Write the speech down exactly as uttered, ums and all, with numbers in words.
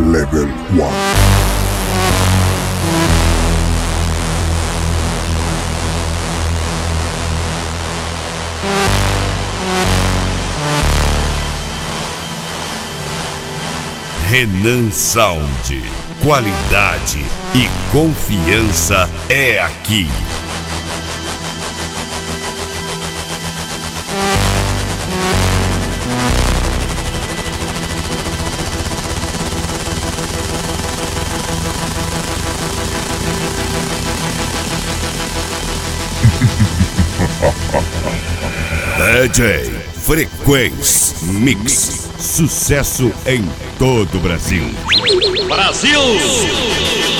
Level um. Renan Sound, qualidade e confiança é aqui. D J Frequência Mix, sucesso em todo o Brasil. Brasil!